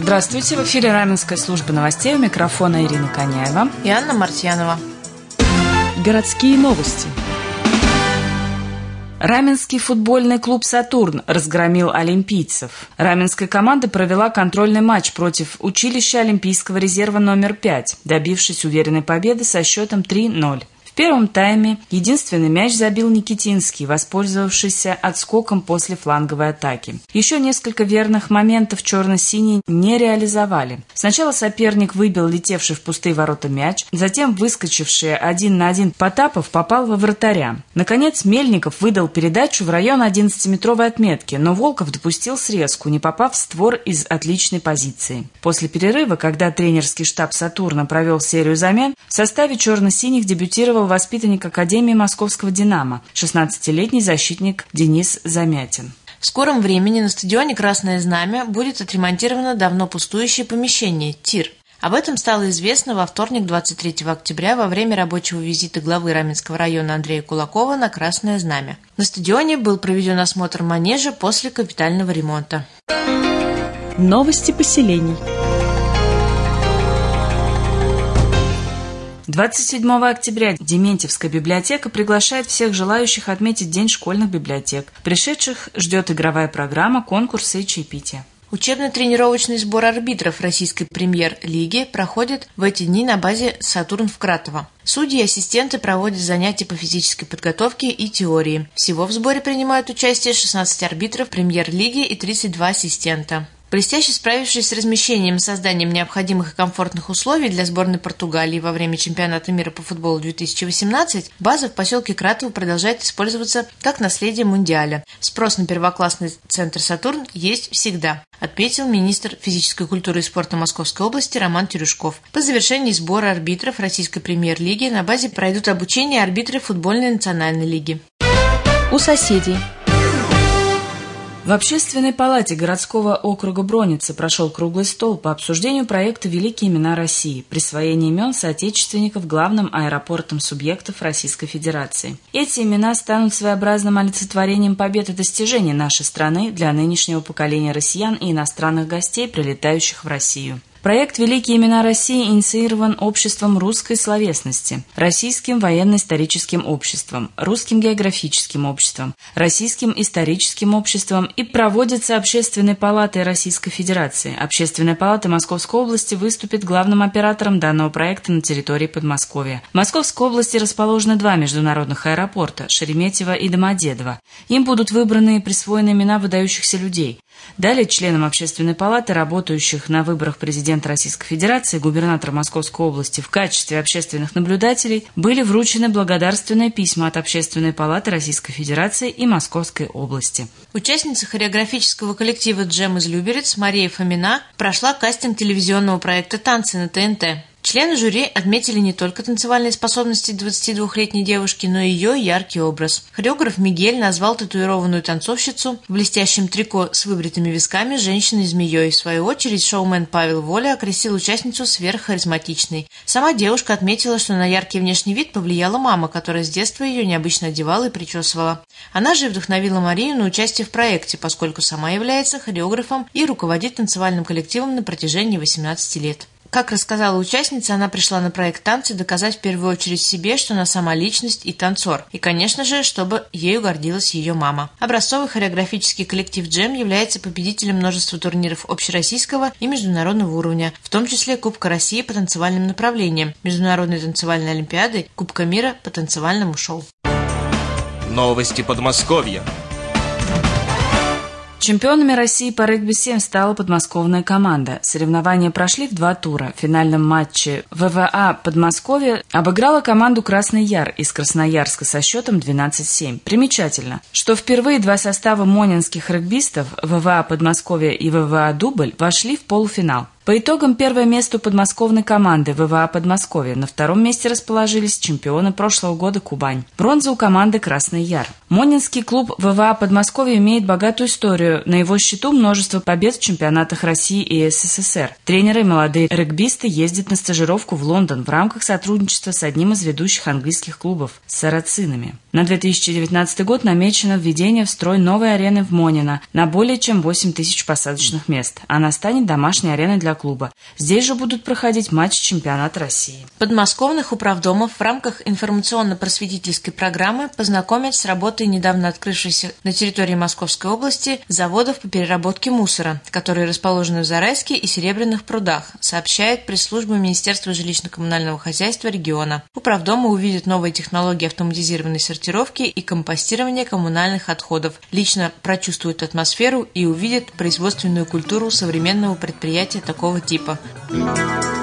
Здравствуйте, в эфире Раменская служба новостей, у микрофона Ирина Коняева и Анна Мартьянова. Городские новости. Раменский футбольный клуб «Сатурн» разгромил олимпийцев. Раменская команда провела контрольный матч против училища Олимпийского резерва номер 5, добившись уверенной победы со счетом 3-0. В первом тайме единственный мяч забил Никитинский, воспользовавшийся отскоком после фланговой атаки. Еще несколько верных моментов черно-синие не реализовали. Сначала соперник выбил летевший в пустые ворота мяч, затем выскочивший 1 на 1 Потапов попал во вратаря. Наконец Мельников выдал передачу в район 11-метровой отметки, но Волков допустил срезку, не попав в створ из отличной позиции. После перерыва, когда тренерский штаб «Сатурна» провел серию замен, в составе черно-синих дебютировал воспитанник Академии Московского «Динамо», 16-летний защитник Денис Замятин. В скором времени на стадионе «Красное Знамя» будет отремонтировано давно пустующее помещение «ТИР». Об этом стало известно во вторник, 23 октября, во время рабочего визита главы Раменского района Андрея Кулакова на «Красное Знамя». На стадионе был проведен осмотр манежа после капитального ремонта. Новости поселений. 27 октября Дементьевская библиотека приглашает всех желающих отметить День школьных библиотек. Пришедших ждет игровая программа, конкурсы и чаепитие. Учебно-тренировочный сбор арбитров российской премьер-лиги проходит в эти дни на базе «Сатурн» в Кратово. Судьи и ассистенты проводят занятия по физической подготовке и теории. Всего в сборе принимают участие 16 арбитров премьер-лиги и 32 ассистента. Блестяще справившись с размещением и созданием необходимых и комфортных условий для сборной Португалии во время чемпионата мира по футболу 2018, база в поселке Кратово продолжает использоваться как наследие Мундиаля. Спрос на первоклассный центр «Сатурн» есть всегда, отметил министр физической культуры и спорта Московской области Роман Терюшков. По завершении сбора арбитров российской премьер-лиги на базе пройдут обучение арбитры футбольной национальной лиги. У соседей. В Общественной палате городского округа Броницы прошел круглый стол по обсуждению проекта «Великие имена России. Присвоение имен соотечественников главным аэропортам субъектов Российской Федерации». Эти имена станут своеобразным олицетворением побед и достижений нашей страны для нынешнего поколения россиян и иностранных гостей, прилетающих в Россию. Проект «Великие имена России» инициирован Обществом русской словесности, Российским военно-историческим обществом, Русским географическим обществом, Российским историческим обществом и проводится Общественной палатой Российской Федерации. Общественная палата Московской области выступит главным оператором данного проекта на территории Подмосковья. В Московской области расположены два международных аэропорта – Шереметьево и Домодедово. Им будут выбраны и присвоены имена выдающихся людей. Далее членам Общественной палаты, работающих на выборах президента Российской Федерации, губернатора Московской области в качестве общественных наблюдателей, были вручены благодарственные письма от Общественной палаты Российской Федерации и Московской области. Участница хореографического коллектива «Джем» из Люберец Мария Фомина прошла кастинг телевизионного проекта «Танцы» на ТНТ. Члены жюри отметили не только танцевальные способности 22-летней девушки, но и ее яркий образ. Хореограф Мигель назвал татуированную танцовщицу в блестящем трико с выбритыми висками женщиной-змеей. В свою очередь шоумен Павел Воля окрестил участницу сверххаризматичной. Сама девушка отметила, что на яркий внешний вид повлияла мама, которая с детства ее необычно одевала и причесывала. Она же вдохновила Марию на участие в проекте, поскольку сама является хореографом и руководит танцевальным коллективом на протяжении 18 лет. Как рассказала участница, она пришла на проект «Танцы» доказать в первую очередь себе, что она сама личность и танцор. И, конечно же, чтобы ею гордилась ее мама. Образцовый хореографический коллектив «Джем» является победителем множества турниров общероссийского и международного уровня, в том числе Кубка России по танцевальным направлениям, Международной танцевальной олимпиады, Кубка мира по танцевальному шоу. Новости Подмосковья. Чемпионами России по регби-7 стала подмосковная команда. Соревнования прошли в 2 тура. В финальном матче ВВА Подмосковье обыграла команду «Красный Яр» из Красноярска со счетом 12-7. Примечательно, что впервые 2 состава монинских регбистов ВВА Подмосковье и ВВА Дубль вошли в полуфинал. По итогам первое место у подмосковной команды ВВА Подмосковье. На втором месте расположились чемпионы прошлого года Кубань. Бронза у команды Красный Яр. Монинский клуб ВВА Подмосковье имеет богатую историю. На его счету множество побед в чемпионатах России и СССР. Тренеры и молодые регбисты ездят на стажировку в Лондон в рамках сотрудничества с одним из ведущих английских клубов – «Сарацинами». На 2019 год намечено введение в строй новой арены в Монино на более чем 8 тысяч посадочных мест. Она станет домашней ареной для клуба. Здесь же будут проходить матчи чемпионата России. Подмосковных управдомов в рамках информационно-просветительской программы познакомят с работой недавно открывшейся на территории Московской области заводов по переработке мусора, которые расположены в Зарайске и Серебряных прудах, сообщает пресс-служба Министерства жилищно-коммунального хозяйства региона. Управдомы увидят новые технологии автоматизированной сортировки и компостирования коммунальных отходов, лично прочувствуют атмосферу и увидят производственную культуру современного предприятия такого типа.